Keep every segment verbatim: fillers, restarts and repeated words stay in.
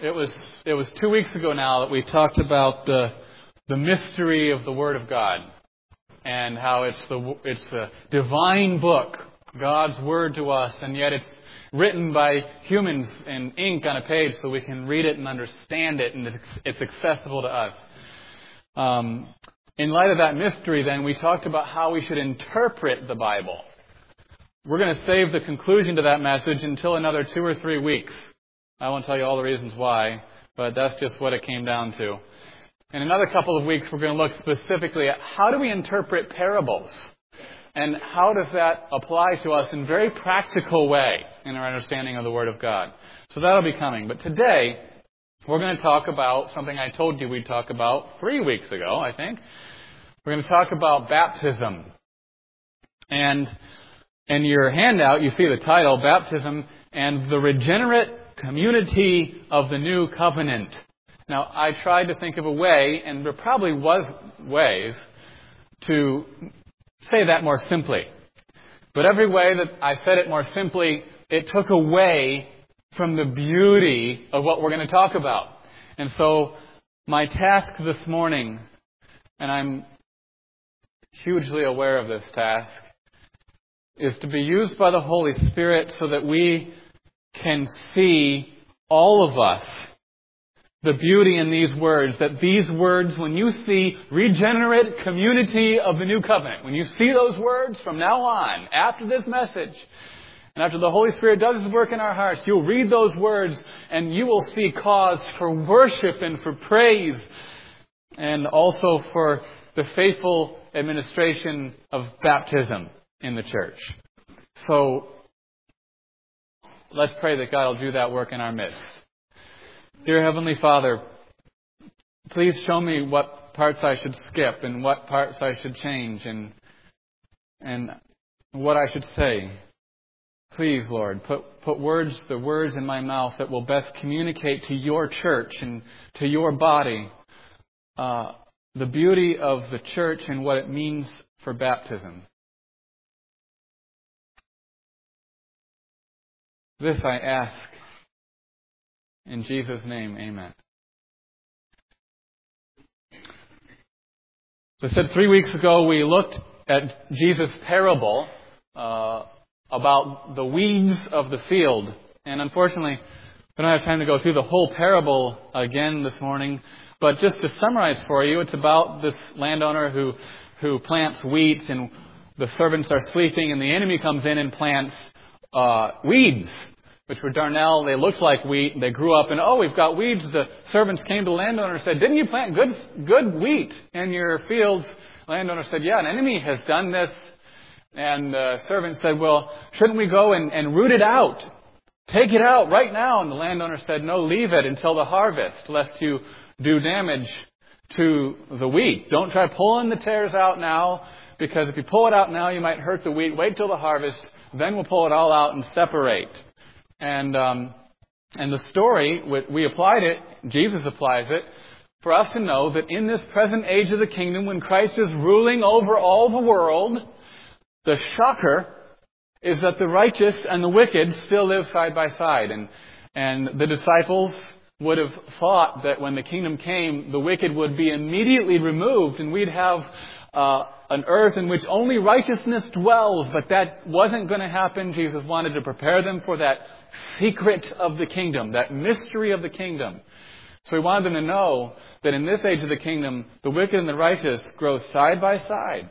It was it was two weeks ago now that we talked about the the mystery of the Word of God and how it's the it's a divine book, God's Word to us, and yet it's written by humans in ink on a page so we can read it and understand it, and it's, it's accessible to us. Um, in light of that mystery, then, we talked about how we should interpret the Bible. We're going to save the conclusion to that message until another two or three weeks. I won't tell you all the reasons why, but that's just what it came down to. In another couple of weeks, we're going to look specifically at how do we interpret parables, and how does that apply to us in a very practical way in our understanding of the Word of God. So that'll be coming. But today, we're going to talk about something I told you we'd talk about three weeks ago, I think. We're going to talk about baptism. And in your handout, you see the title, Baptism and the Regenerate Community of the New Covenant. Now, I tried to think of a way, and there probably was ways, to say that more simply. But every way that I said it more simply, it took away from the beauty of what we're going to talk about. And so, my task this morning, and I'm hugely aware of this task, is to be used by the Holy Spirit so that we can see, all of us, the beauty in these words. That these words, when you see regenerate community of the new covenant, when you see those words from now on, after this message, and after the Holy Spirit does His work in our hearts, you'll read those words and you will see cause for worship and for praise, and also for the faithful administration of baptism in the church. So, let's pray that God will do that work in our midst. Dear Heavenly Father, please show me what parts I should skip and what parts I should change and and what I should say. Please, Lord, put put words, the words in my mouth that will best communicate to your church and to your body uh, the beauty of the church and what it means for baptism. This I ask in Jesus' name, amen. As I said, three weeks ago we looked at Jesus' parable uh, about the weeds of the field. And unfortunately, we don't have time to go through the whole parable again this morning. But just to summarize for you, it's about this landowner who, who plants wheat, and the servants are sleeping, and the enemy comes in and plants uh, weeds, which were darnel. They looked like wheat. They grew up, and oh, we've got weeds. The servants came to the landowner and said, didn't you plant good good wheat in your fields? The landowner said, yeah, an enemy has done this. And the servant said, well, shouldn't we go and, and root it out? Take it out right now. And the landowner said, no, leave it until the harvest, lest you do damage to the wheat. Don't try pulling the tares out now, because if you pull it out now, you might hurt the wheat. Wait till the harvest, then we'll pull it all out and separate. And um, and the story, we applied it, Jesus applies it, for us to know that in this present age of the kingdom, when Christ is ruling over all the world, the shocker is that the righteous and the wicked still live side by side. And, and the disciples would have thought that when the kingdom came, the wicked would be immediately removed, and we'd have uh, an earth in which only righteousness dwells. But that wasn't going to happen. Jesus wanted to prepare them for that secret of the kingdom, that mystery of the kingdom. So He wanted them to know that in this age of the kingdom, the wicked and the righteous grow side by side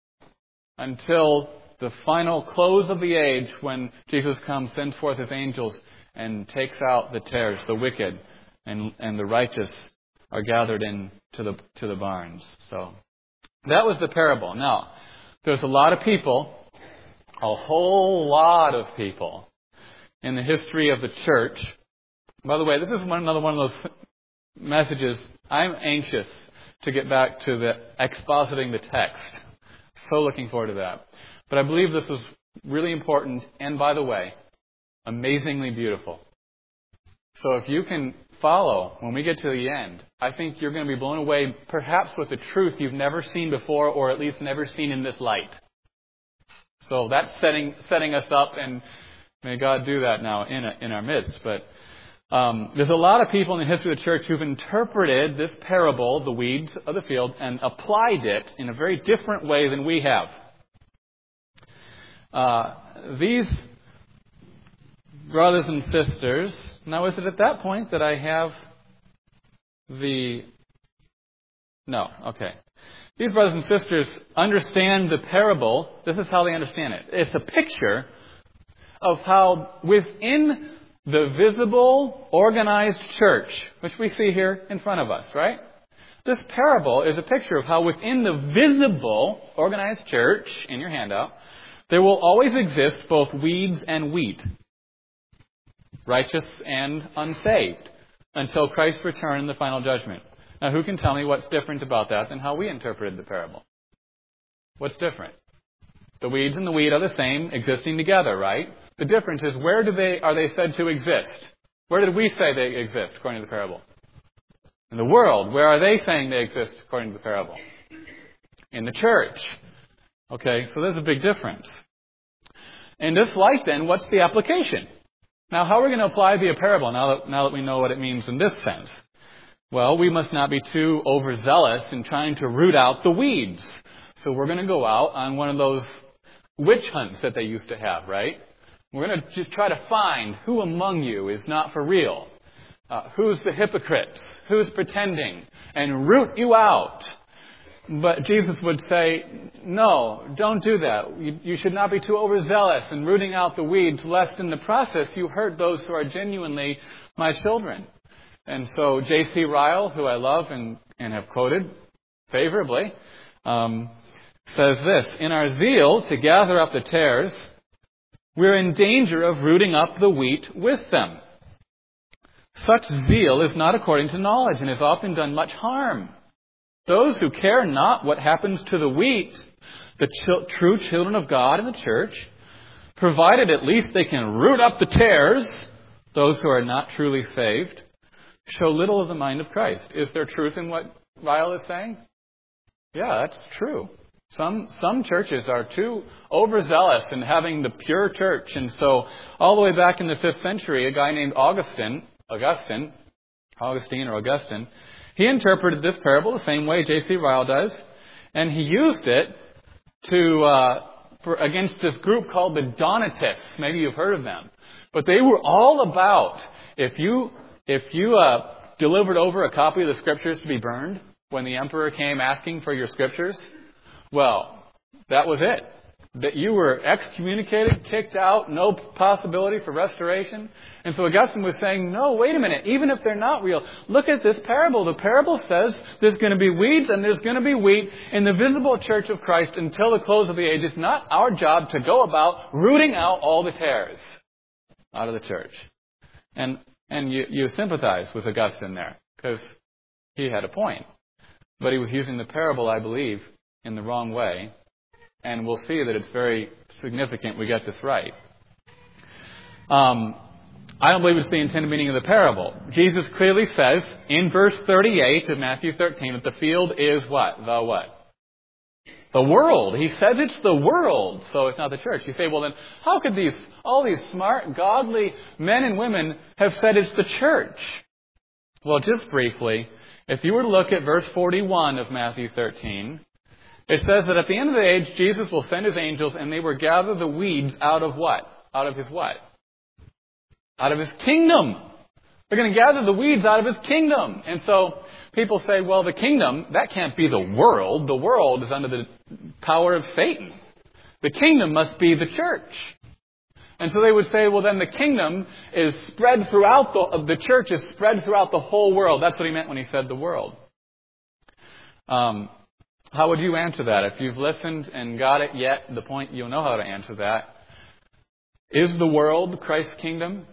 until the final close of the age, when Jesus comes, sends forth His angels, and takes out the tares, the wicked, and and the righteous are gathered in to the to the barns. So that was the parable. Now, there's a lot of people, a whole lot of people in the history of the church. By the way, this is one, another one of those messages. I'm anxious to get back to the expositing the text. So looking forward to that. But I believe this is really important, and by the way, amazingly beautiful. So if you can follow when we get to the end, I think you're going to be blown away, perhaps with the truth you've never seen before, or at least never seen in this light. So that's setting setting us up, and may God do that now in a, in our midst. But Um, there's a lot of people in the history of the church who've interpreted this parable, the weeds of the field, and applied it in a very different way than we have. Uh, these brothers and sisters, now is it at that point that I have the... No, okay. These brothers and sisters understand the parable. This is how they understand it. It's a picture of how within the visible, organized church, which we see here in front of us, right? This parable is a picture of how within the visible, organized church, in your handout, there will always exist both weeds and wheat, righteous and unsaved, until Christ's return in the final judgment. Now, who can tell me what's different about that than how we interpreted the parable? What's different? The weeds and the wheat are the same, existing together, right? The difference is, where do they are they said to exist? Where did we say they exist, according to the parable? In the world. Where are they saying they exist, according to the parable? In the church. Okay, so there's a big difference. In this light, then, what's the application? Now, how are we going to apply the parable now that, now that we know what it means in this sense? Well, we must not be too overzealous in trying to root out the weeds. So we're going to go out on one of those witch hunts that they used to have, right? We're going to just try to find who among you is not for real. Uh, who's the hypocrites? Who's pretending? And root you out. But Jesus would say, no, don't do that. You, you should not be too overzealous in rooting out the weeds, lest in the process you hurt those who are genuinely my children. And so J C Ryle, who I love and, and have quoted favorably, um, says this: in our zeal to gather up the tares, we're in danger of rooting up the wheat with them. Such zeal is not according to knowledge and has often done much harm. Those who care not what happens to the wheat, the ch- true children of God in the church, provided at least they can root up the tares, those who are not truly saved, show little of the mind of Christ. Is there truth in what Ryle is saying? Yeah, that's true. Some some churches are too overzealous in having the pure church. And so all the way back in the fifth century, a guy named Augustine, Augustine, Augustine or Augustine, he interpreted this parable the same way J C Ryle does. And he used it to uh, for, against this group called the Donatists. Maybe you've heard of them. But they were all about, if you... If you uh, delivered over a copy of the Scriptures to be burned when the emperor came asking for your Scriptures, well, that was it. That you were excommunicated, kicked out, no possibility for restoration. And so Augustine was saying, no, wait a minute, even if they're not real, look at this parable. The parable says there's going to be weeds and there's going to be wheat in the visible church of Christ until the close of the age. It's not our job to go about rooting out all the tares out of the church. And And you, you sympathize with Augustine there, because he had a point. But he was using the parable, I believe, in the wrong way. And we'll see that it's very significant we get this right. Um, I don't believe it's the intended meaning of the parable. Jesus clearly says in verse thirty-eight of Matthew thirteen that the field is what? The what? The world. He says it's the world, so it's not the church. You say, well then, how could these, all these smart, godly men and women have said it's the church? Well, just briefly, if you were to look at verse forty-one of Matthew thirteen, it says that at the end of the age, Jesus will send His angels and they will gather the weeds out of what? Out of His what? Out of His kingdom. They're going to gather the weeds out of His kingdom. And so people say, well, the kingdom, that can't be the world. The world is under the power of Satan. The kingdom must be the church. And so they would say, well, then the kingdom is spread throughout the, the church is spread throughout the whole world. That's what he meant when he said the world. Um, how would you answer that? If you've listened and got it yet, the point, you'll know how to answer that. Is the world Christ's kingdom?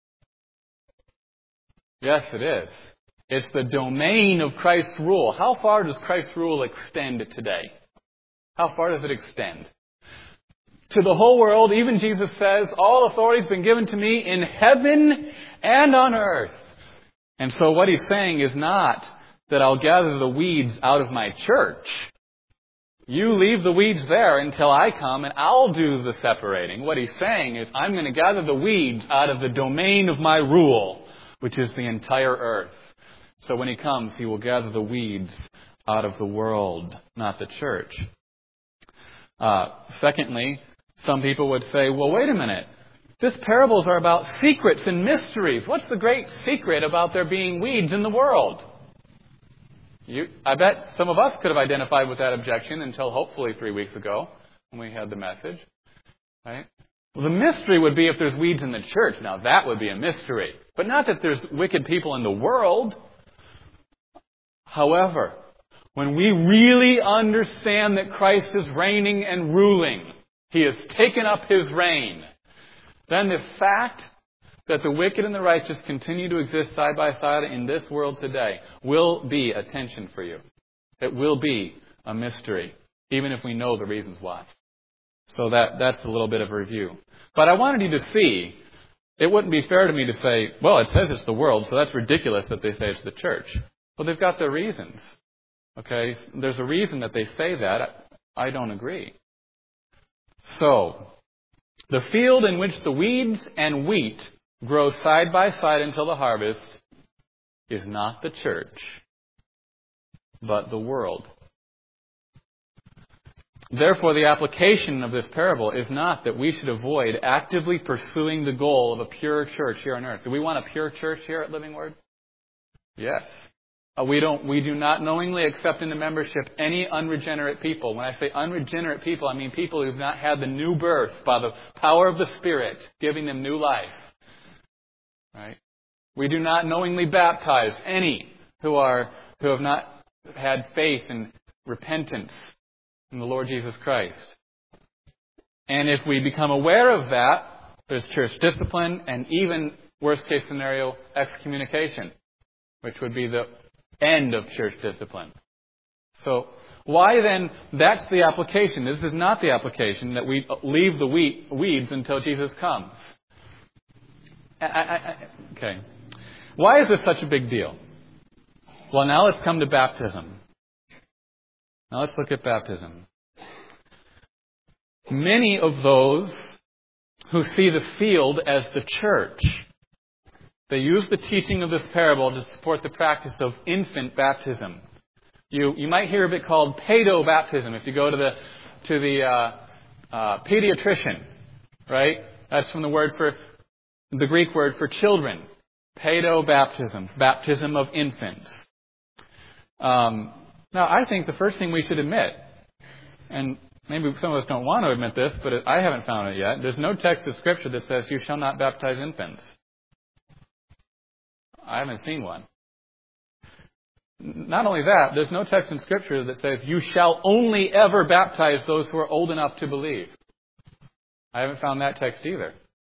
Yes, it is. It's the domain of Christ's rule. How far does Christ's rule extend today? How far does it extend? To the whole world. Even Jesus says, all authority has been given to me in heaven and on earth. And so what he's saying is not that I'll gather the weeds out of my church. You leave the weeds there until I come and I'll do the separating. What he's saying is I'm going to gather the weeds out of the domain of my rule. which is the entire earth. So when He comes, He will gather the weeds out of the world, not the church. Uh, secondly, some people would say, well, wait a minute. These parables are about secrets and mysteries. What's the great secret about there being weeds in the world? You, I bet some of us could have identified with that objection until hopefully three weeks ago when we had the message. Right? Well, the mystery would be if there's weeds in the church. Now, that would be a mystery. But not that there's wicked people in the world. However, when we really understand that Christ is reigning and ruling, He has taken up His reign, then the fact that the wicked and the righteous continue to exist side by side in this world today will be a tension for you. It will be a mystery, even if we know the reasons why. So that that's a little bit of a review. But I wanted you to see, it wouldn't be fair to me to say, well, it says it's the world, so that's ridiculous that they say it's the church. Well, they've got their reasons. Okay? There's a reason that they say that. I don't agree. So, the field in which the weeds and wheat grow side by side until the harvest is not the church, but the world. Therefore, the application of this parable is not that we should avoid actively pursuing the goal of a pure church here on earth. Do we want a pure church here at Living Word? Yes. Uh, we don't. We do not knowingly accept into membership any unregenerate people. When I say unregenerate people, I mean people who have not had the new birth by the power of the Spirit, giving them new life. Right? We do not knowingly baptize any who are who have not had faith and repentance in the Lord Jesus Christ. And if we become aware of that, there's church discipline and even, worst case scenario, excommunication, which would be the end of church discipline. So why then, that's the application. This is not the application that we leave the wheat, weeds until Jesus comes. I, I, I, okay. Why is this such a big deal? Well, now let's come to baptism. Now let's look at baptism. Many of those who see the field as the church, they use the teaching of this parable to support the practice of infant baptism. You you might hear of it called paedo-baptism if you go to the to the uh, uh, pediatrician, right? That's from the word for the Greek word for children. Paedo-baptism, baptism of infants. Um, now, I think the first thing we should admit, and maybe some of us don't want to admit this, but I haven't found it yet. There's no text of Scripture that says you shall not baptize infants. I haven't seen one. Not only that, there's no text in Scripture that says you shall only ever baptize those who are old enough to believe. I haven't found that text either.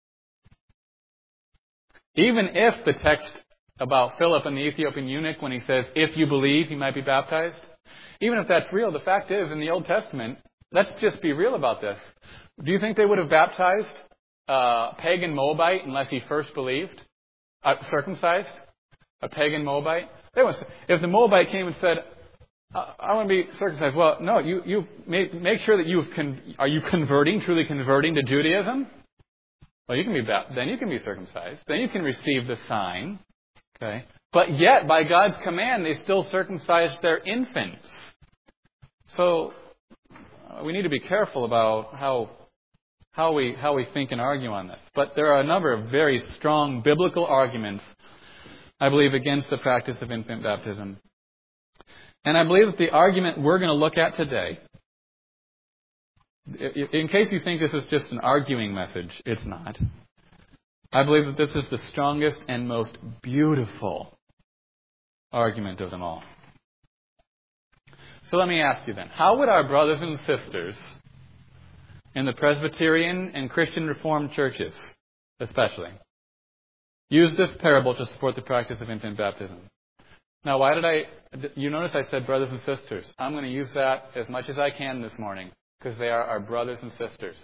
Even if the text about Philip and the Ethiopian eunuch, when he says, if you believe, you might be baptized, even if that's real, the fact is, in the Old Testament, let's just be real about this. Do you think they would have baptized a pagan Moabite unless he first believed? Uh, circumcised? A pagan Moabite? They would, if the Moabite came and said, I, I want to be circumcised. Well, no, you, you make, make sure that you've con- are you converting, truly converting to Judaism? Well, you can be baptized. Then you can be circumcised. Then you can receive the sign. Okay. But yet, by God's command, they still circumcised their infants. So uh, we need to be careful about how how we how we think and argue on this. But there are a number of very strong biblical arguments, I believe, against the practice of infant baptism. And I believe that the argument we're going to look at today, in case you think this is just an arguing message, it's not. I believe that this is the strongest and most beautiful argument of them all. So let me ask you then, how would our brothers and sisters in the Presbyterian and Christian Reformed churches, especially, use this parable to support the practice of infant baptism? Now, why did I, you notice I said brothers and sisters. I'm going to use that as much as I can this morning, because they are our brothers and sisters.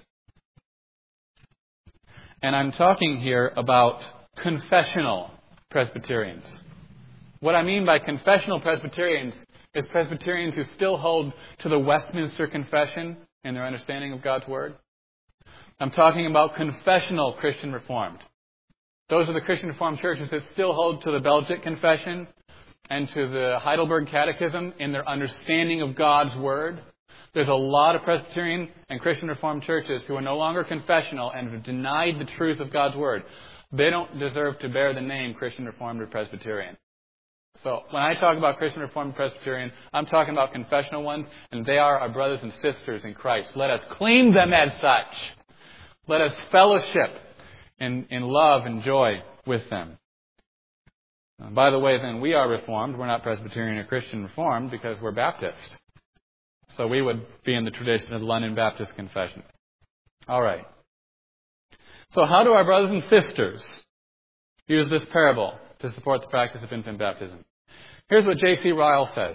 And I'm talking here about confessional Presbyterians. What I mean by confessional Presbyterians is Presbyterians who still hold to the Westminster Confession in their understanding of God's Word. I'm talking about confessional Christian Reformed. Those are the Christian Reformed churches that still hold to the Belgic Confession and to the Heidelberg Catechism in their understanding of God's Word. There's a lot of Presbyterian and Christian Reformed churches who are no longer confessional and have denied the truth of God's Word. They don't deserve to bear the name Christian Reformed or Presbyterian. So when I talk about Christian Reformed and Presbyterian, I'm talking about confessional ones, and they are our brothers and sisters in Christ. Let us claim them as such. Let us fellowship in, in love and joy with them. And by the way, then, we are Reformed. We're not Presbyterian or Christian Reformed because we're Baptist. So we would be in the tradition of the London Baptist Confession. All right. So how do our brothers and sisters use this parable to support the practice of infant baptism? Here's what J C Ryle says.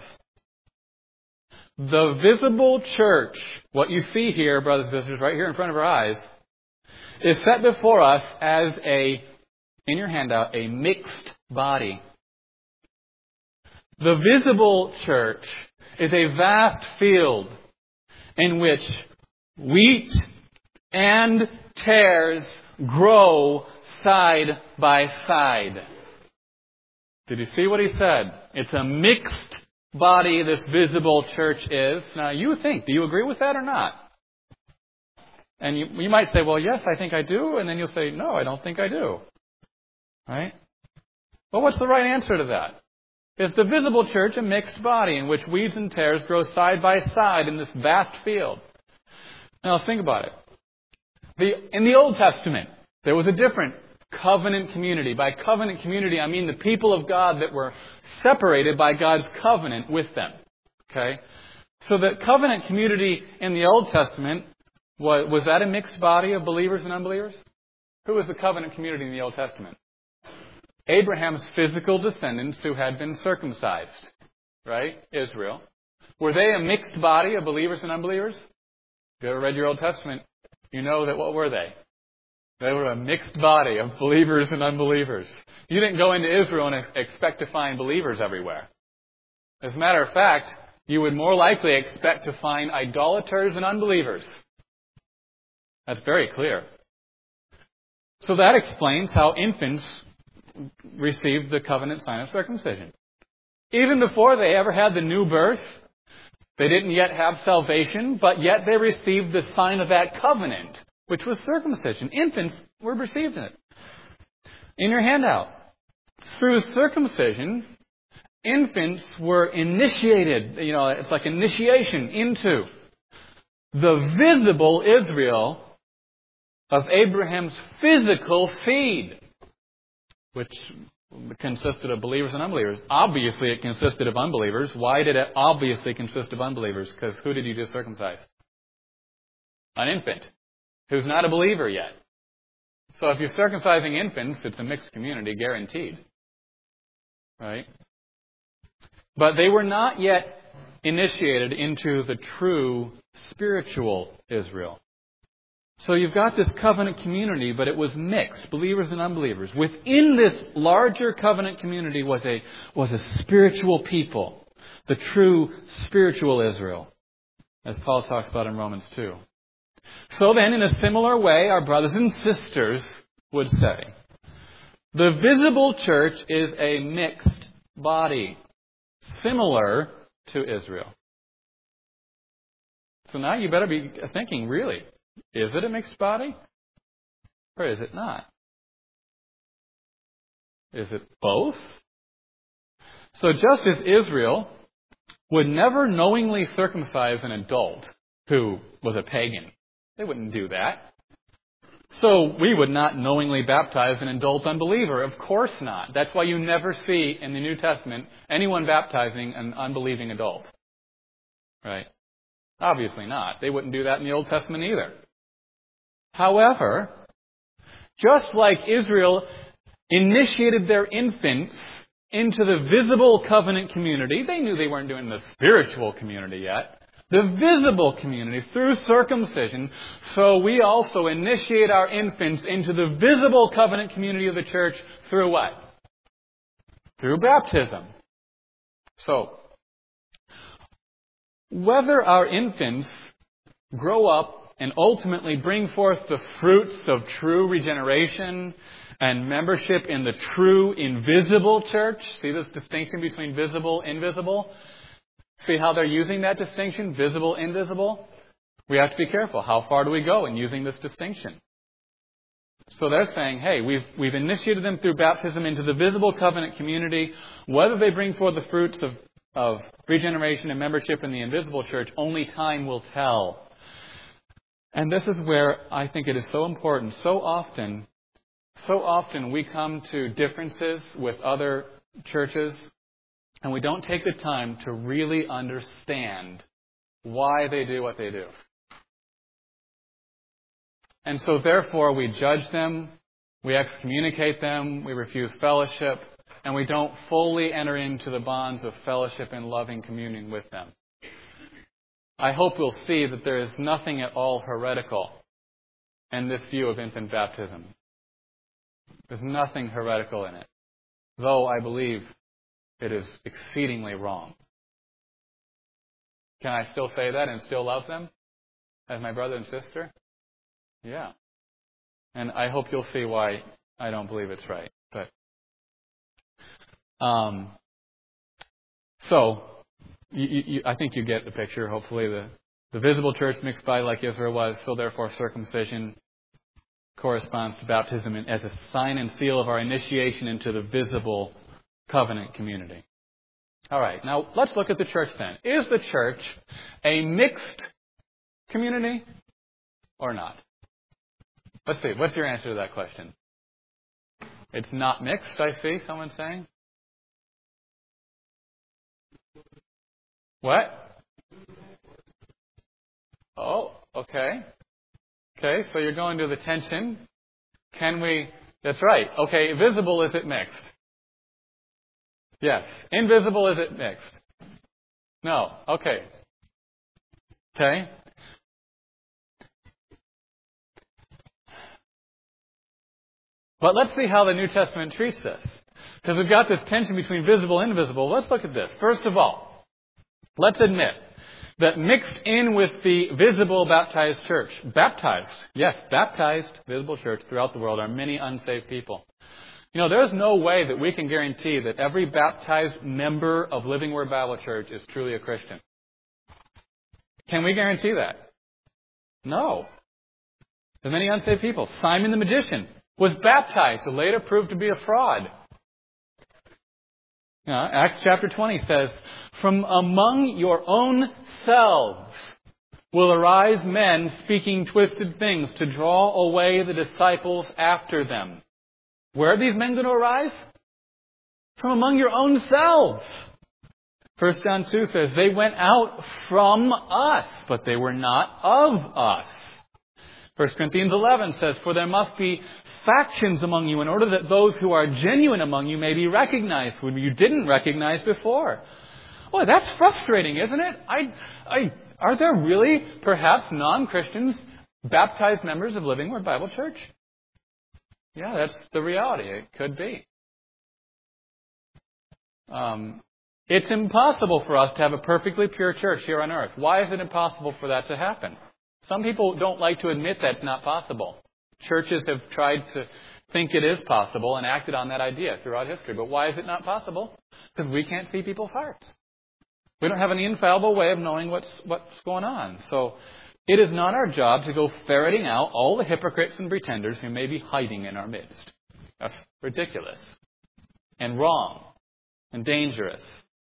The visible church, what you see here, brothers and sisters, right here in front of our eyes, is set before us as a, in your handout, a mixed body. The visible church is a vast field in which wheat and tares grow side by side. Did you see what he said? It's a mixed body, this visible church is. Now you think, do you agree with that or not? And you, you might say, well, yes, I think I do. And then you'll say, no, I don't think I do. Right? Well, what's the right answer to that? Is the visible church a mixed body in which weeds and tares grow side by side in this vast field? Now, let's think about it. The, in the Old Testament, there was a different covenant community. By covenant community, I mean the people of God that were separated by God's covenant with them. Okay? So the covenant community in the Old Testament, was, was that a mixed body of believers and unbelievers? Who was the covenant community in the Old Testament? Abraham's physical descendants who had been circumcised. Right? Israel. Were they a mixed body of believers and unbelievers? If you ever read your Old Testament, you know that what were they? They were a mixed body of believers and unbelievers. You didn't go into Israel and expect to find believers everywhere. As a matter of fact, you would more likely expect to find idolaters and unbelievers. That's very clear. So that explains how infants received the covenant sign of circumcision. Even before they ever had the new birth, they didn't yet have salvation, but yet they received the sign of that covenant, which was circumcision. Infants were received it. In your handout, through circumcision, infants were initiated. You know, it's like initiation into the visible Israel of Abraham's physical seed, which consisted of believers and unbelievers. Obviously, it consisted of unbelievers. Why did it obviously consist of unbelievers? Because who did you just circumcise? An infant who's not a believer yet. So if you're circumcising infants, it's a mixed community, guaranteed. Right? But they were not yet initiated into the true spiritual Israel. So you've got this covenant community, but it was mixed, believers and unbelievers. Within this larger covenant community was a, was a spiritual people, the true spiritual Israel, as Paul talks about in Romans two. So then, in a similar way, our brothers and sisters would say, the visible church is a mixed body, similar to Israel. So now you better be thinking, really, is it a mixed body? Or is it not? Is it both? So just as Israel would never knowingly circumcise an adult who was a pagan, they wouldn't do that. So we would not knowingly baptize an adult unbeliever. Of course not. That's why you never see in the New Testament anyone baptizing an unbelieving adult. Right? Obviously not. They wouldn't do that in the Old Testament either. However, just like Israel initiated their infants into the visible covenant community, they knew they weren't doing the spiritual community yet. The visible community through circumcision, so we also initiate our infants into the visible covenant community of the church through what? Through baptism. So, whether our infants grow up and ultimately bring forth the fruits of true regeneration and membership in the true invisible church. See this distinction between visible, invisible? See how they're using that distinction, visible, invisible? We have to be careful. How far do we go in using this distinction? So they're saying, hey, we've we've initiated them through baptism into the visible covenant community. Whether they bring forth the fruits of, of regeneration and membership in the invisible church, only time will tell. And this is where I think it is so important. So often, so often we come to differences with other churches, and we don't take the time to really understand why they do what they do. And so therefore we judge them, we excommunicate them, we refuse fellowship, and we don't fully enter into the bonds of fellowship and loving communion with them. I hope we'll see that there is nothing at all heretical in this view of infant baptism. There's nothing heretical in it, though I believe it is exceedingly wrong. Can I still say that and still love them as my brother and sister? Yeah. And I hope you'll see why I don't believe it's right. But um, so you, you, I think you get the picture. Hopefully, the the visible church mixed by like Israel was. So therefore, circumcision corresponds to baptism as a sign and seal of our initiation into the visible covenant community. All right. Now let's look at the church then. Is the church a mixed community or not? Let's see. What's your answer to that question? It's not mixed, I see someone saying. What? Oh, okay. Okay, so you're going to the tension. Can we... That's right. Okay, visible, is it mixed? Yes. Invisible, is it mixed? No. Okay. Okay. But let's see how the New Testament treats this. Because we've got this tension between visible and invisible. Let's look at this. First of all, let's admit that mixed in with the visible baptized church, baptized, yes, baptized visible church throughout the world are many unsaved people. You know, there's no way that we can guarantee that every baptized member of Living Word Bible Church is truly a Christian. Can we guarantee that? No. There's many unsaved people. Simon the magician was baptized, but later proved to be a fraud. You know, Acts chapter twenty says, "From among your own selves will arise men speaking twisted things to draw away the disciples after them." Where are these men going to arise? From among your own selves. First John two says, "They went out from us, but they were not of us." First Corinthians eleven says, "For there must be factions among you in order that those who are genuine among you may be recognized whom you didn't recognize before." Boy, that's frustrating, isn't it? I, I, are there really perhaps non-Christians baptized members of Living Word Bible Church? Yeah, that's the reality. It could be. Um, it's impossible for us to have a perfectly pure church here on earth. Why is it impossible for that to happen? Some people don't like to admit that's not possible. Churches have tried to think it is possible and acted on that idea throughout history. But why is it not possible? Because we can't see people's hearts. We don't have any infallible way of knowing what's what's going on. So it is not our job to go ferreting out all the hypocrites and pretenders who may be hiding in our midst. That's ridiculous and wrong and dangerous.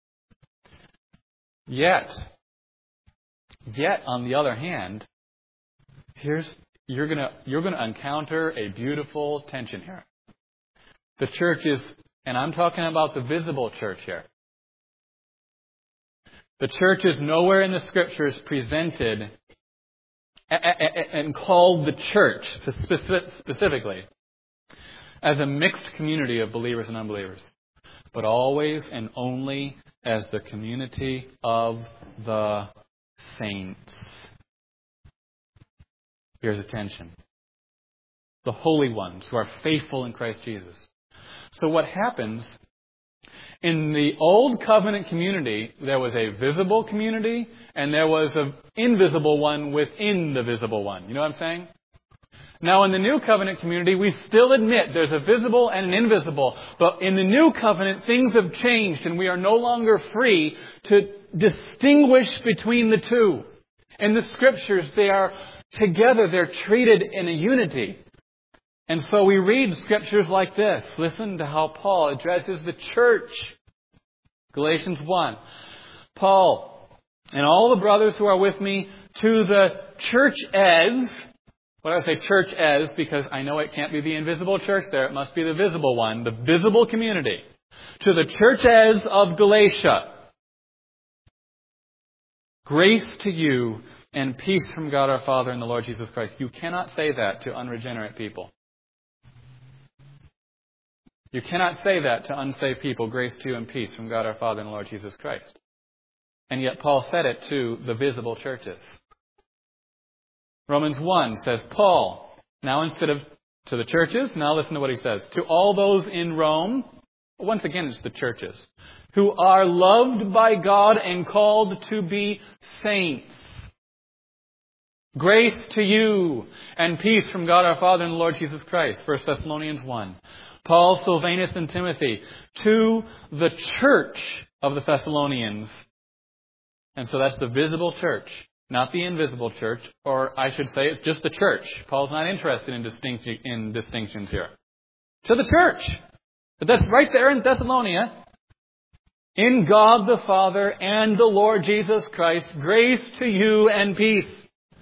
Yet, yet on the other hand, here's You're gonna you're gonna encounter a beautiful tension here. The church is, and I'm talking about the visible church here. The church is nowhere in the Scriptures presented and called the church specifically as a mixed community of believers and unbelievers, but always and only as the community of the saints. Here's attention. The holy ones who are faithful in Christ Jesus. So what happens, in the old covenant community, there was a visible community and there was an invisible one within the visible one. You know what I'm saying? Now, in the New Covenant community, we still admit there's a visible and an invisible. But in the New Covenant, things have changed and we are no longer free to distinguish between the two. In the Scriptures, they are together. They're treated in a unity. And so we read Scriptures like this. Listen to how Paul addresses the church. Galatians one. Paul, and all the brothers who are with me, to the church as... What do I say church as? Because I know it can't be the invisible church there. It must be the visible one, the visible community. To the church as of Galatia. Grace to you and peace from God our Father and the Lord Jesus Christ. You cannot say that to unregenerate people. You cannot say that to unsaved people. Grace to you and peace from God our Father and the Lord Jesus Christ. And yet Paul said it to the visible churches. Romans one says, Paul, now instead of to the churches, now listen to what he says. To all those in Rome, once again it's the churches, who are loved by God and called to be saints. Grace to you and peace from God our Father and the Lord Jesus Christ. First Thessalonians one. Paul, Silvanus, and Timothy, to the church of the Thessalonians. And so that's the visible church. Not the invisible church, or I should say it's just the church. Paul's not interested in, distinct, in distinctions here. To the church. But that's right there in Thessalonica. In God the Father and the Lord Jesus Christ, grace to you and peace.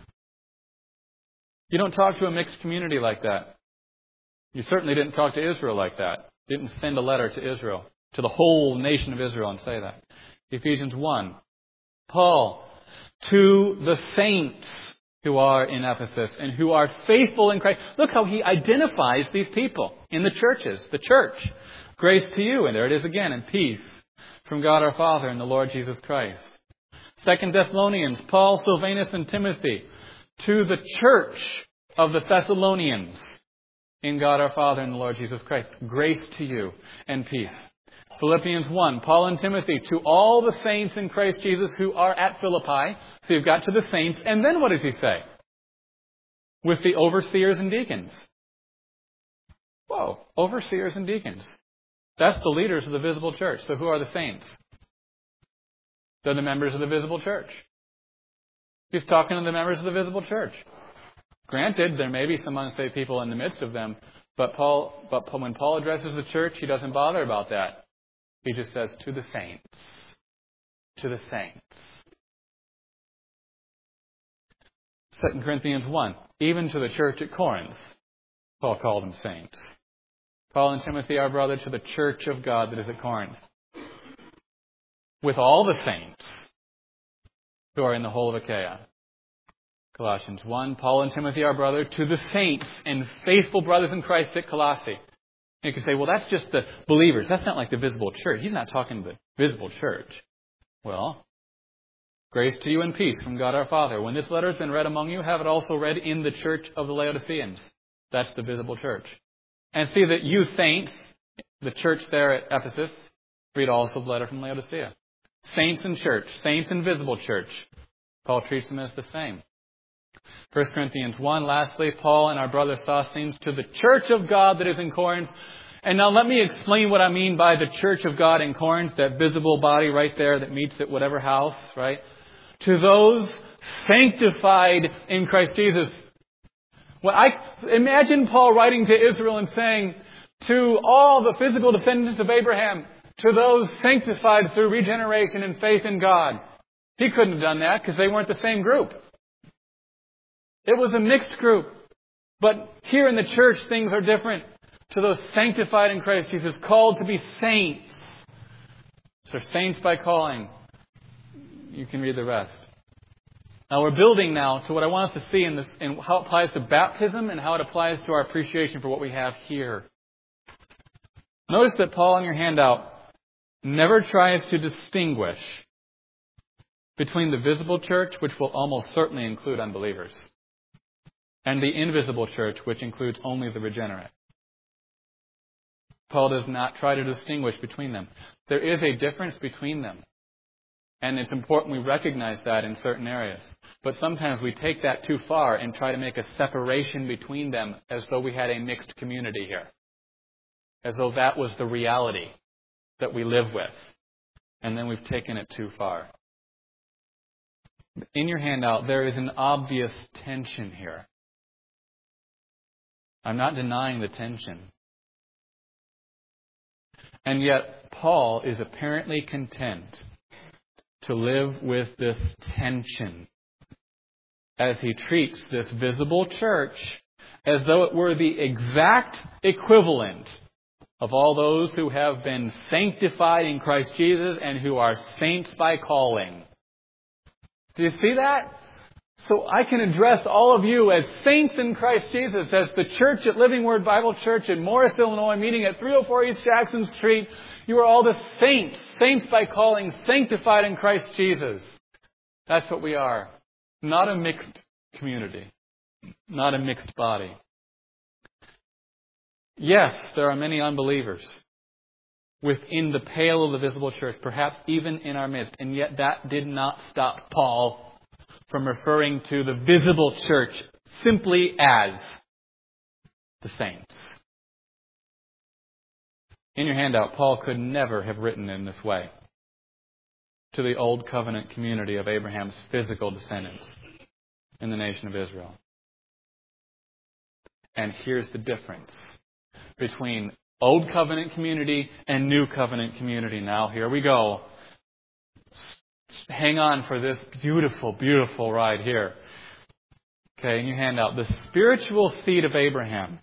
You don't talk to a mixed community like that. You certainly didn't talk to Israel like that. You didn't send a letter to Israel, to the whole nation of Israel and say that. Ephesians one. Paul, to the saints who are in Ephesus and who are faithful in Christ. Look how he identifies these people in the churches, the church. Grace to you, and there it is again, and peace from God our Father and the Lord Jesus Christ. Second Thessalonians, Paul, Silvanus, and Timothy, to the church of the Thessalonians in God our Father and the Lord Jesus Christ. Grace to you and peace. Philippians one, Paul and Timothy, to all the saints in Christ Jesus who are at Philippi. So you've got to the saints. And then what does he say? With the overseers and deacons. Whoa, overseers and deacons. That's the leaders of the visible church. So who are the saints? They're the members of the visible church. He's talking to the members of the visible church. Granted, there may be some unsaved people in the midst of them, but Paul, but when Paul addresses the church, he doesn't bother about that. He just says, to the saints. To the saints. Second Corinthians one. Even to the church at Corinth, Paul called them saints. Paul and Timothy, our brother, to the church of God that is at Corinth. With all the saints who are in the whole of Achaia. Colossians one. Paul and Timothy, our brother, to the saints and faithful brothers in Christ at Colossae. You can say, well, that's just the believers. That's not like the visible church. He's not talking to the visible church. Well, grace to you and peace from God our Father. When this letter has been read among you, have it also read in the church of the Laodiceans. That's the visible church. And see that you saints, the church there at Ephesus, read also the letter from Laodicea. Saints in church, saints in visible church. Paul treats them as the same. First Corinthians one, lastly, Paul and our brother Sosthenes to the church of God that is in Corinth. And now let me explain what I mean by the church of God in Corinth, that visible body right there that meets at whatever house, right? To those sanctified in Christ Jesus. Well, I imagine Paul writing to Israel and saying, to all the physical descendants of Abraham, to those sanctified through regeneration and faith in God. He couldn't have done that because they weren't the same group. It was a mixed group. But here in the church, things are different. To those sanctified in Christ Jesus, called to be saints. So saints by calling. You can read the rest. Now we're building now to what I want us to see in this, in how it applies to baptism and how it applies to our appreciation for what we have here. Notice that Paul in your handout never tries to distinguish between the visible church, which will almost certainly include unbelievers, and the invisible church, which includes only the regenerate. Paul does not try to distinguish between them. There is a difference between them. And it's important we recognize that in certain areas. But sometimes we take that too far and try to make a separation between them as though we had a mixed community here. As though that was the reality that we live with. And then we've taken it too far. In your handout, there is an obvious tension here. I'm not denying the tension. And yet, Paul is apparently content to live with this tension as he treats this visible church as though it were the exact equivalent of all those who have been sanctified in Christ Jesus and who are saints by calling. Do you see that? So I can address all of you as saints in Christ Jesus, as the church at Living Word Bible Church in Morris, Illinois, meeting at three oh four East Jackson Street. You are all the saints, saints by calling, sanctified in Christ Jesus. That's what we are. Not a mixed community. Not a mixed body. Yes, there are many unbelievers within the pale of the visible church, perhaps even in our midst. And yet that did not stop Paul from referring to the visible church simply as the saints. In your handout, Paul could never have written in this way to the old covenant community of Abraham's physical descendants in the nation of Israel. And here's the difference between old covenant community and new covenant community. Now, here we go. Hang on for this beautiful, beautiful ride here. Okay, in your handout, the spiritual seed of Abraham.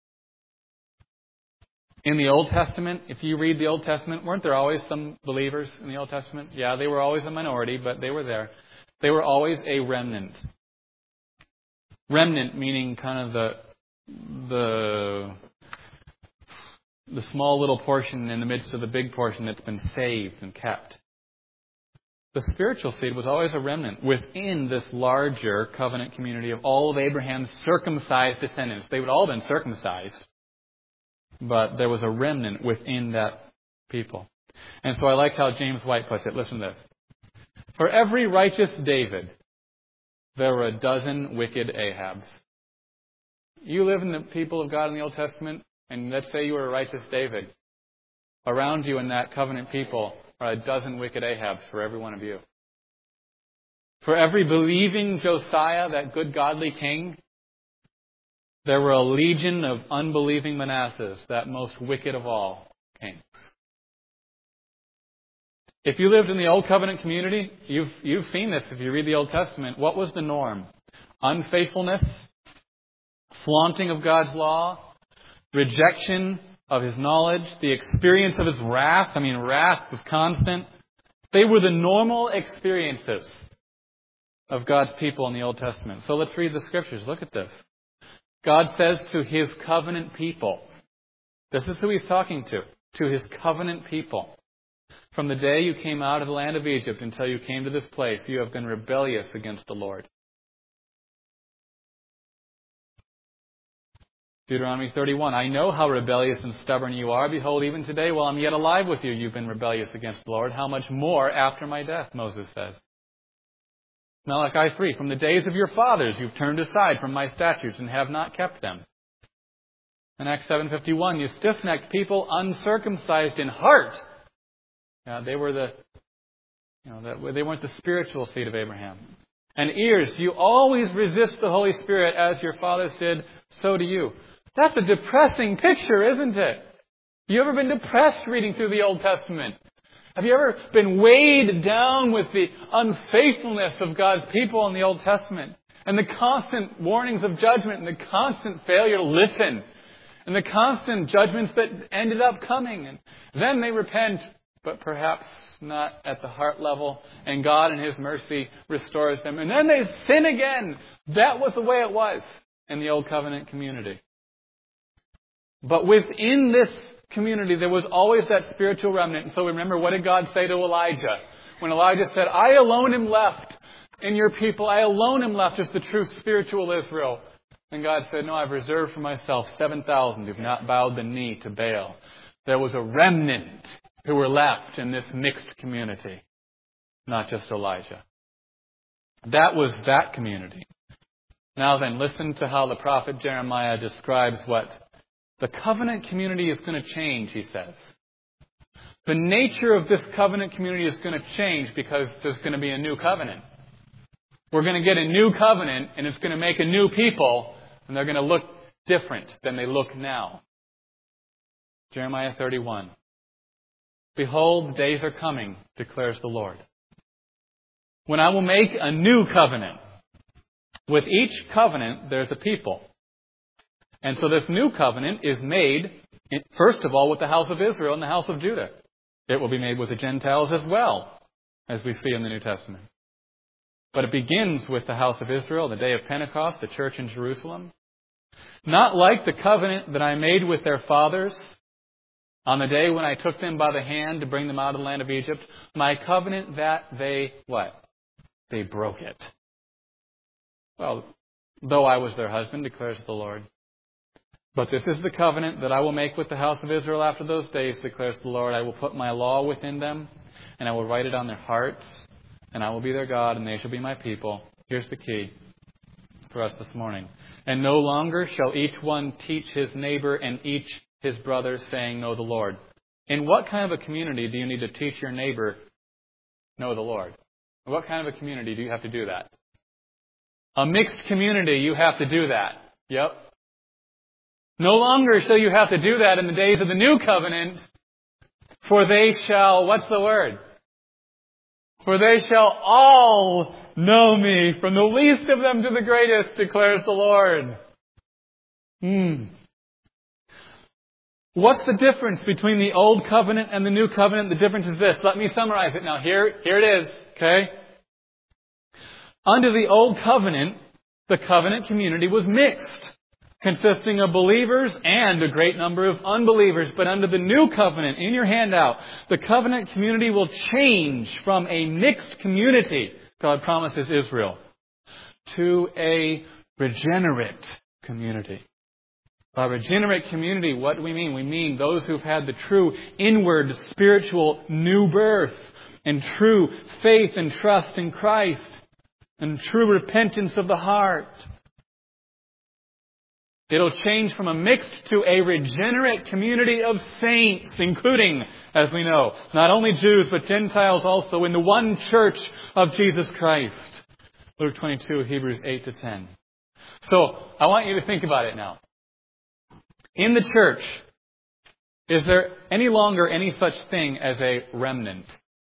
In the Old Testament, if you read the Old Testament, weren't there always some believers in the Old Testament? Yeah, they were always a minority, but they were there. They were always a remnant. Remnant meaning kind of the the the small little portion in the midst of the big portion that's been saved and kept. The spiritual seed was always a remnant within this larger covenant community of all of Abraham's circumcised descendants. They would all have been circumcised, but there was a remnant within that people. And so I like how James White puts it. Listen to this. For every righteous David, there were a dozen wicked Ahabs. You live in the people of God in the Old Testament, and let's say you were a righteous David. Around you in that covenant people are a dozen wicked Ahabs for every one of you. For every believing Josiah, that good godly king, there were a legion of unbelieving Manassehs, that most wicked of all kings. If you lived in the Old Covenant community, you've, you've seen this if you read the Old Testament. What was the norm? Unfaithfulness, flaunting of God's law, rejection of His knowledge, the experience of His wrath. I mean, wrath was constant. They were the normal experiences of God's people in the Old Testament. So let's read the Scriptures. Look at this. God says to His covenant people, this is who He's talking to, to His covenant people. From the day you came out of the land of Egypt until you came to this place, you have been rebellious against the Lord. Deuteronomy thirty-one, I know how rebellious and stubborn you are. Behold, even today, while I'm yet alive with you, you've been rebellious against the Lord. How much more after my death, Moses says. Malachi three, from the days of your fathers, you've turned aside from my statutes and have not kept them. In Acts seven fifty-one, you stiff-necked people, uncircumcised in heart. Now, they were the, you know, they weren't the spiritual seed of Abraham. And ears, you always resist the Holy Spirit as your fathers did, so do you. That's a depressing picture, isn't it? You ever been depressed reading through the Old Testament? Have you ever been weighed down with the unfaithfulness of God's people in the Old Testament? And the constant warnings of judgment and the constant failure to listen. And the constant judgments that ended up coming. And then they repent, but perhaps not at the heart level. And God in His mercy restores them. And then they sin again. That was the way it was in the Old Covenant community. But within this community, there was always that spiritual remnant. And so remember, what did God say to Elijah? When Elijah said, I alone am left in your people. I alone am left as the true spiritual Israel. And God said, no, I've reserved for myself seven thousand who have not bowed the knee to Baal. There was a remnant who were left in this mixed community. not just Elijah. That was that community. Now then, listen to how the prophet Jeremiah describes what the covenant community is going to change, he says. The nature of this covenant community is going to change because there's going to be a new covenant. We're going to get a new covenant, and it's going to make a new people, and they're going to look different than they look now. Jeremiah thirty-one. Behold, the days are coming, declares the Lord, when I will make a new covenant. With each covenant, there's a people. And so this new covenant is made, first of all, with the house of Israel and the house of Judah. It will be made with the Gentiles as well, as we see in the New Testament. But it begins with the house of Israel, the day of Pentecost, the church in Jerusalem. Not like the covenant that I made with their fathers on the day when I took them by the hand to bring them out of the land of Egypt. My covenant that they, what? They broke it. Well, though I was their husband, declares the Lord. But this is the covenant that I will make with the house of Israel after those days, declares the Lord. I will put my law within them, and I will write it on their hearts, and I will be their God, and they shall be my people. Here's the key for us this morning. And no longer shall each one teach his neighbor and each his brother, saying, know the Lord. In what kind of a community do you need to teach your neighbor, know the Lord? In what kind of a community do you have to do that? A mixed community, you have to do that. Yep. No longer shall you have to do that in the days of the new covenant, for they shall, what's the word? For they shall all know me, from the least of them to the greatest, declares the Lord. Hmm. What's the difference between the old covenant and the new covenant? The difference is this. Let me summarize it now. Here, here it is. Okay? Under the old covenant, the covenant community was mixed, consisting of believers and a great number of unbelievers. But under the new covenant, in your handout, the covenant community will change from a mixed community, God promises Israel, to a regenerate community. By regenerate community, what do we mean? We mean those who've had the true inward spiritual new birth and true faith and trust in Christ and true repentance of the heart. It'll change from a mixed to a regenerate community of saints, including, as we know, not only Jews but Gentiles also in the one church of Jesus Christ. Luke twenty-two, Hebrews eight to ten. So, I want you to think about it now. In the church, is there any longer any such thing as a remnant?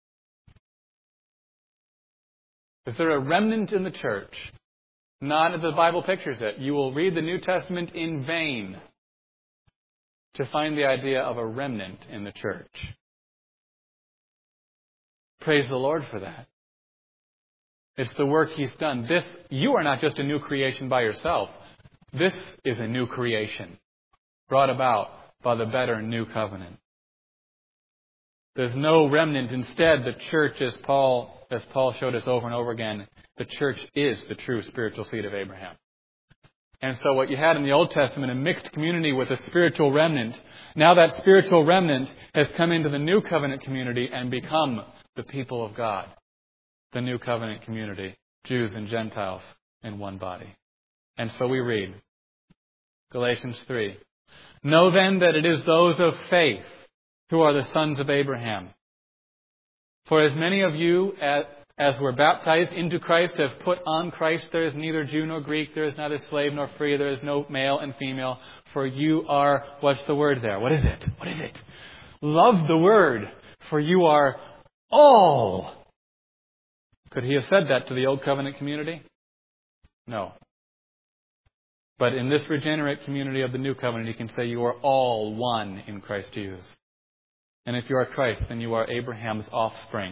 Is there a remnant in the church? Not as the Bible pictures it. You will read the New Testament in vain to find the idea of a remnant in the church. Praise the Lord for that. It's the work He's done. This, you are not just a new creation by yourself. This is a new creation brought about by the better new covenant. There's no remnant. Instead, the church, as Paul, as Paul showed us over and over again, the church is the true spiritual seed of Abraham. And so what you had in the Old Testament, a mixed community with a spiritual remnant, now that spiritual remnant has come into the new covenant community and become the people of God. The new covenant community, Jews and Gentiles in one body. And so we read, Galatians three. Know then that it is those of faith who are the sons of Abraham. For as many of you as, as were baptized into Christ have put on Christ, there is neither Jew nor Greek, there is neither slave nor free, there is no male and female, for you are, what's the word there? What is it? What is it? Love the word, for you are all. Could he have said that to the old covenant community? No. But in this regenerate community of the new covenant, he can say you are all one in Christ Jesus. And if you are Christ, then you are Abraham's offspring,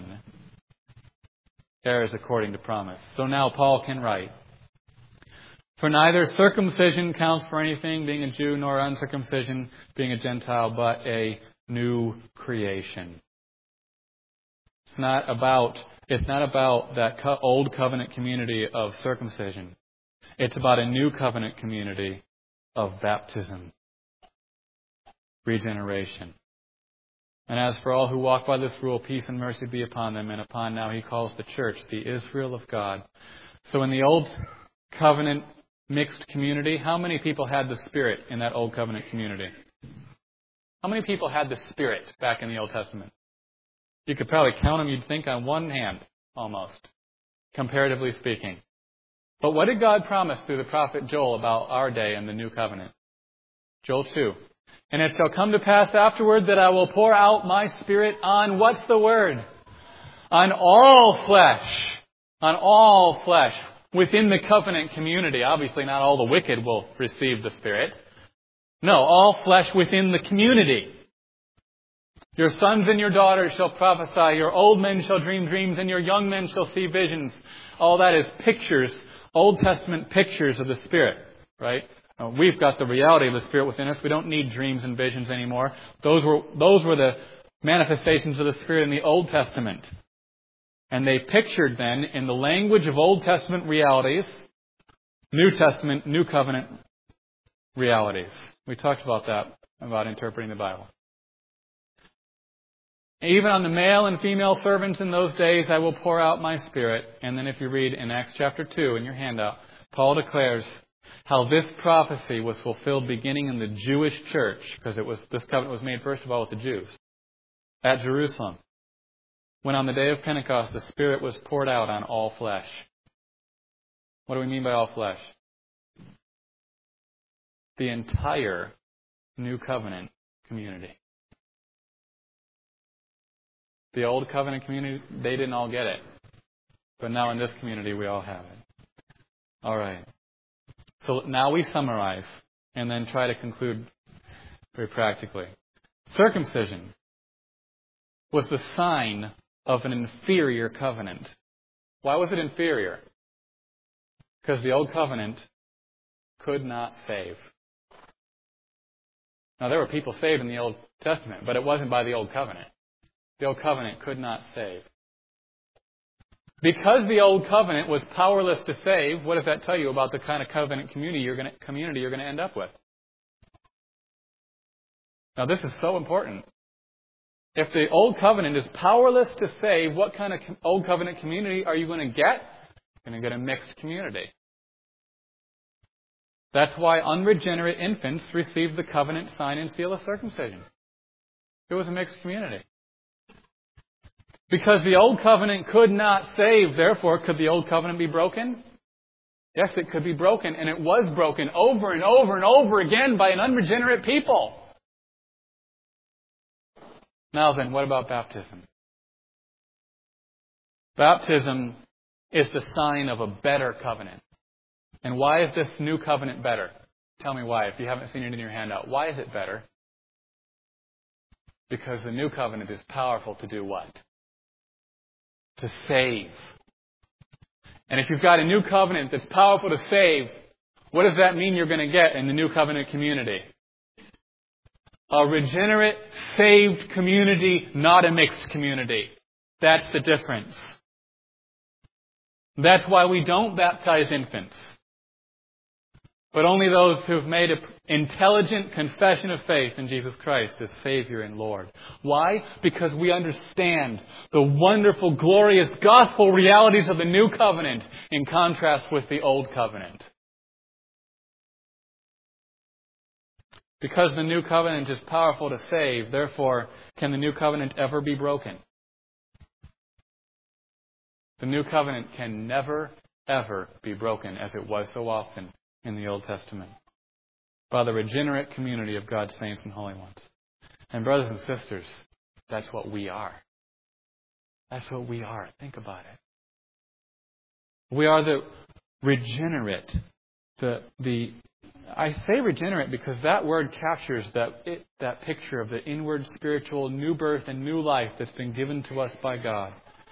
heirs according to promise. So now Paul can write, for neither circumcision counts for anything, being a Jew, nor uncircumcision, being a Gentile, but a new creation. It's not about, it's not about that old covenant community of circumcision. It's about a new covenant community of baptism, regeneration. And as for all who walk by this rule, peace and mercy be upon them, and upon now he calls the church the Israel of God. So in the Old Covenant mixed community, how many people had the Spirit in that Old Covenant community? How many people had the Spirit back in the Old Testament? You could probably count them, you'd think, on one hand, almost, comparatively speaking. But what did God promise through the prophet Joel about our day and the New Covenant? Joel two. And it shall come to pass afterward that I will pour out my Spirit on, what's the word? On all flesh. On all flesh. Within the covenant community. Obviously not all the wicked will receive the Spirit. No, all flesh within the community. Your sons and your daughters shall prophesy. Your old men shall dream dreams. And your young men shall see visions. All that is pictures, Old Testament pictures of the Spirit. Right? Uh, we've got the reality of the Spirit within us. We don't need dreams and visions anymore. Those were, those were the manifestations of the Spirit in the Old Testament. And they pictured then, in the language of Old Testament realities, New Testament, New Covenant realities. We talked about that, about interpreting the Bible. Even on the male and female servants in those days, I will pour out my Spirit. And then if you read in Acts chapter two in your handout, Paul declares how this prophecy was fulfilled beginning in the Jewish church, because it was this covenant was made first of all with the Jews at Jerusalem, when on the day of Pentecost the Spirit was poured out on all flesh. What do we mean by all flesh? The entire New Covenant community. The Old Covenant community, they didn't all get it. But now in this community we all have it. All right. So now we summarize and then try to conclude very practically. Circumcision was the sign of an inferior covenant. Why was it inferior? Because the Old Covenant could not save. Now there were people saved in the Old Testament, but it wasn't by the Old Covenant. The Old Covenant could not save. Because the Old Covenant was powerless to save, what does that tell you about the kind of covenant community you're going to, community you're going to end up with? Now this is so important. If the Old Covenant is powerless to save, what kind of Old Covenant community are you going to get? You're going to get a mixed community. That's why unregenerate infants received the covenant sign and seal of circumcision. It was a mixed community. Because the Old Covenant could not save, therefore, could the Old Covenant be broken? Yes, it could be broken, and it was broken over and over and over again by an unregenerate people. Now then, what about baptism? Baptism is the sign of a better covenant. And why is this new covenant better? Tell me why, if you haven't seen it in your handout. Why is it better? Because the new covenant is powerful to do what? To save. And if you've got a new covenant that's powerful to save, what does that mean you're going to get in the new covenant community? A regenerate, saved community, not a mixed community. That's the difference. That's why we don't baptize infants, but only those who have made an intelligent confession of faith in Jesus Christ as Savior and Lord. Why? Because we understand the wonderful, glorious gospel realities of the new covenant in contrast with the old covenant. Because the new covenant is powerful to save, therefore, can the new covenant ever be broken? The new covenant can never, ever be broken as it was so often in the Old Testament by the regenerate community of God's saints and holy ones. And brothers and sisters, that's what we are. That's what we are. Think about it. We are the regenerate. The the I say regenerate because that word captures that it, that picture of the inward spiritual new birth and new life that's been given to us by God.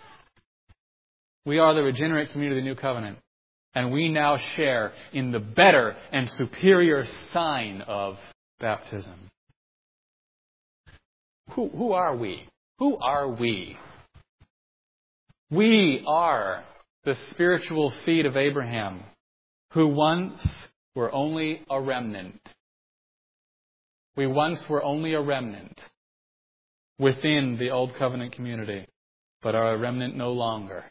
We are the regenerate community of the new covenant. And we now share in the better and superior sign of baptism. Who, who are we? Who are we? We are the spiritual seed of Abraham, who once were only a remnant. We once were only a remnant. within the Old Covenant community, but are a remnant no longer,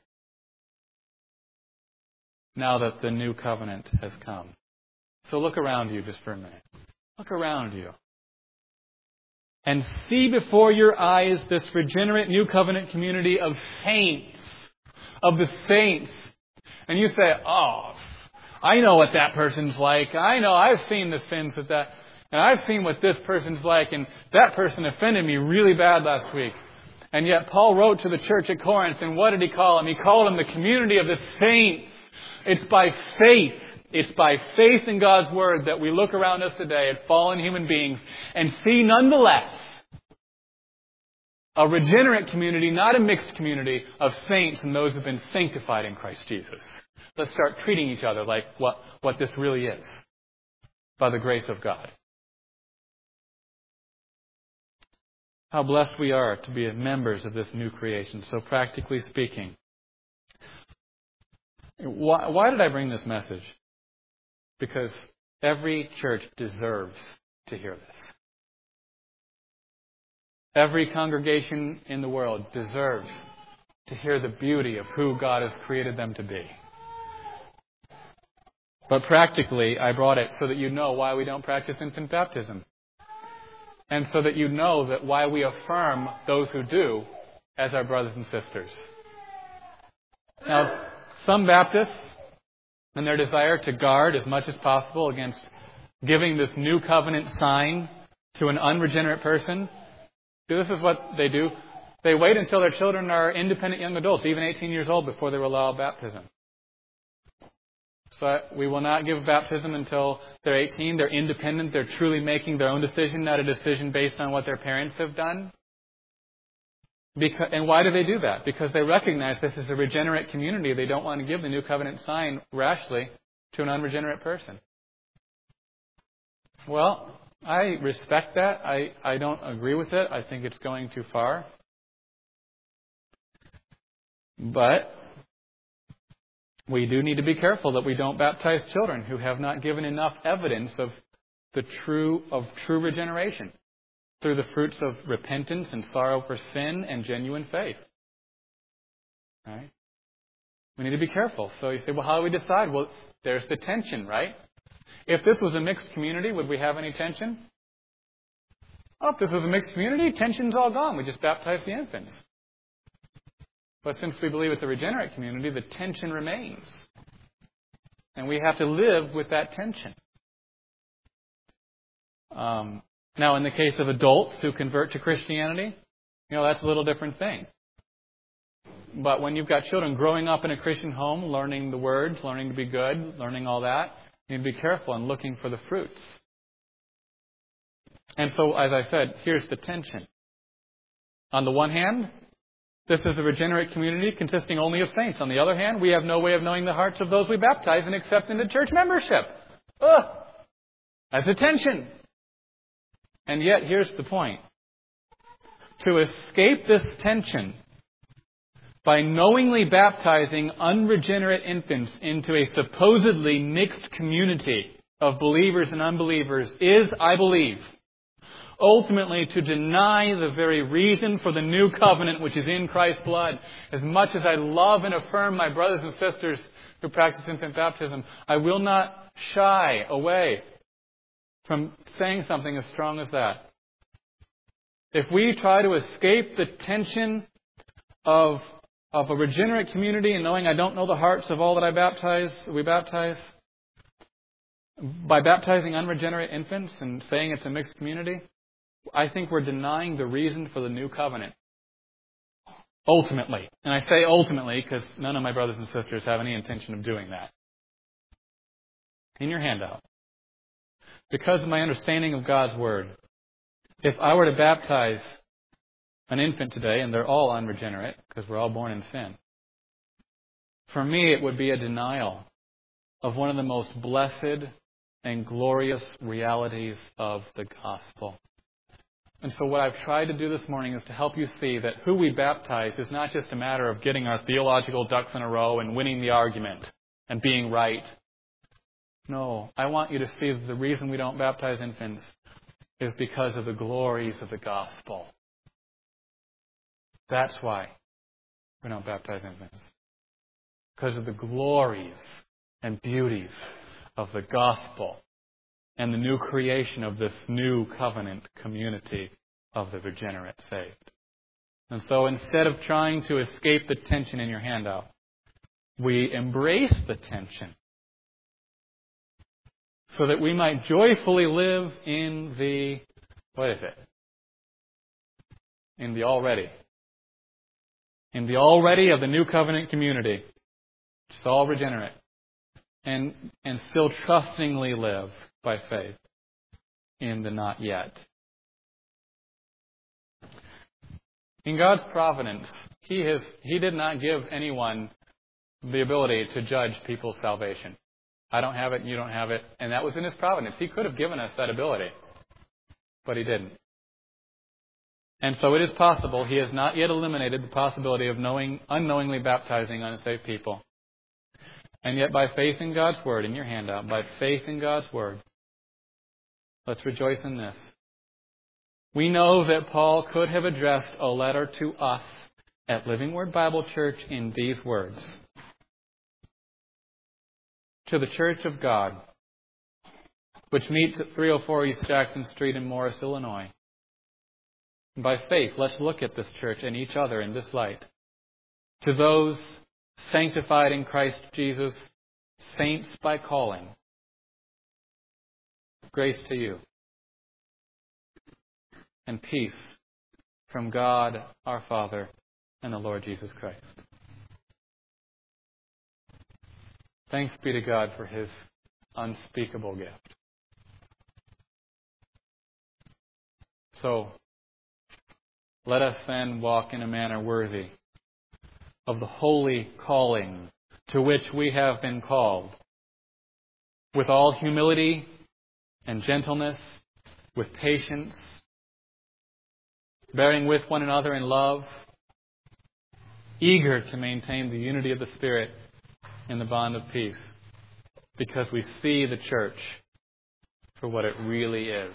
now that the New Covenant has come. So look around you just for a minute. Look around you. And see before your eyes this regenerate New Covenant community of saints, of the saints. And you say, oh, I know what that person's like. I know, I've seen the sins of that. And I've seen what this person's like. And that person offended me really bad last week. And yet Paul wrote to the church at Corinth, and what did he call them? He called them the community of the saints. It's by faith. It's by faith in God's Word that we look around us today at fallen human beings and see nonetheless a regenerate community, not a mixed community of saints and those who have been sanctified in Christ Jesus. Let's start treating each other like what, what this really is by the grace of God. How blessed we are to be members of this new creation. So practically speaking, why, why did I bring this message? Because every church deserves to hear this. Every congregation in the world deserves to hear the beauty of who God has created them to be. But practically, I brought it so that you know why we don't practice infant baptism. And so that you know that why we affirm those who do as our brothers and sisters. Now, some Baptists, in their desire to guard as much as possible against giving this new covenant sign to an unregenerate person, this is what they do. They wait until their children are independent young adults, even eighteen years old, before they will allow baptism. So we will not give baptism until they're eighteen. They're independent. They're truly making their own decision, not a decision based on what their parents have done. Because, and why do they do that? Because they recognize this is a regenerate community. They don't want to give the new covenant sign rashly to an unregenerate person. Well, I respect that. I, I don't agree with it. I think it's going too far. But we do need to be careful that we don't baptize children who have not given enough evidence of the true of true regeneration through the fruits of repentance and sorrow for sin and genuine faith. All right? We need to be careful. So you say, well, how do we decide? Well, there's the tension, right? If this was a mixed community, would we have any tension? Oh, if this was a mixed community, tension's all gone. We just baptize the infants. But since we believe it's a regenerate community, the tension remains. And we have to live with that tension. Um, now, in the case of adults who convert to Christianity, you know, that's a little different thing. But when you've got children growing up in a Christian home, learning the words, learning to be good, learning all that, you need to be careful and looking for the fruits. And so, as I said, here's the tension. On the one hand, this is a regenerate community consisting only of saints. On the other hand, we have no way of knowing the hearts of those we baptize and accept into church membership. Ugh! That's a tension. And yet, here's the point. To escape this tension, by knowingly baptizing unregenerate infants into a supposedly mixed community of believers and unbelievers is, I believe, ultimately to deny the very reason for the new covenant which is in Christ's blood. As much as I love and affirm my brothers and sisters who practice infant baptism, I will not shy away from saying something as strong as that. If we try to escape the tension of, of a regenerate community and knowing I don't know the hearts of all that I baptize, we baptize, by baptizing unregenerate infants and saying it's a mixed community, I think we're denying the reason for the new covenant. Ultimately. And I say ultimately because none of my brothers and sisters have any intention of doing that. In your handout. Because of my understanding of God's Word, if I were to baptize an infant today, and they're all unregenerate because we're all born in sin, for me it would be a denial of one of the most blessed and glorious realities of the gospel. And so what I've tried to do this morning is to help you see that who we baptize is not just a matter of getting our theological ducks in a row and winning the argument and being right. No, I want you to see that the reason we don't baptize infants is because of the glories of the gospel. That's why we don't baptize infants. Because of the glories and beauties of the gospel and the new creation of this new covenant community of the regenerate saved. And so instead of trying to escape the tension in your handout, we embrace the tension so that we might joyfully live in the, what is it? In the already. In the already of the new covenant community. It's all regenerate. And, and still trustingly live by faith in the not yet. In God's providence, He has He did not give anyone the ability to judge people's salvation. I don't have it, you don't have it. And that was in His providence. He could have given us that ability. But He didn't. And so it is possible He has not yet eliminated the possibility of knowing, unknowingly baptizing unsaved people. And yet by faith in God's Word, in your handout, by faith in God's Word, let's rejoice in this. We know that Paul could have addressed a letter to us at Living Word Bible Church in these words. To the Church of God, which meets at three oh four East Jackson Street in Morris, Illinois. By faith, let's look at this church and each other in this light. To those sanctified in Christ Jesus, saints by calling, grace to you and peace from God our Father and the Lord Jesus Christ. Thanks be to God for His unspeakable gift. So, let us then walk in a manner worthy of the holy calling to which we have been called, with all humility and gentleness, with patience, bearing with one another in love, eager to maintain the unity of the Spirit in the bond of peace, because we see the church for what it really is.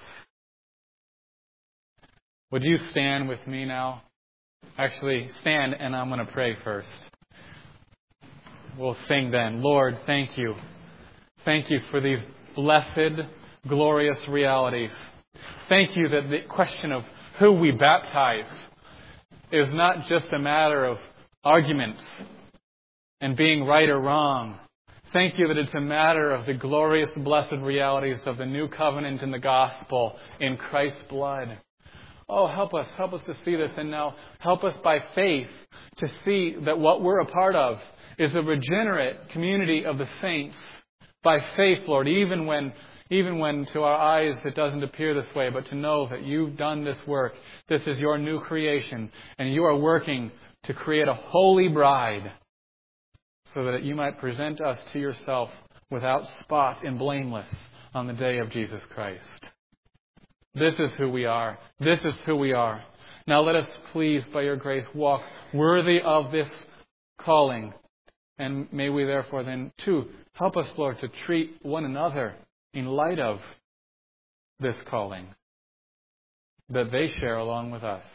Would you stand with me now? Actually, stand and I'm going to pray first. We'll sing then. Lord, thank you. Thank you for these blessed, glorious realities. Thank you that the question of who we baptize is not just a matter of arguments and being right or wrong. Thank you that it's a matter of the glorious, blessed realities of the new covenant in the gospel in Christ's blood. Oh, help us, help us to see this. And now help us by faith to see that what we're a part of is a regenerate community of the saints. By faith, Lord, even when even when to our eyes it doesn't appear this way, but to know that you've done this work. This is your new creation, and you are working to create a holy bride so that you might present us to yourself without spot and blameless on the day of Jesus Christ. This is who we are. This is who we are. Now let us please, by your grace, walk worthy of this calling. And may we therefore then, too, help us, Lord, to treat one another in light of this calling that they share along with us.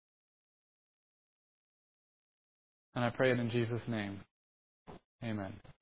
And I pray it in Jesus' name. Amen.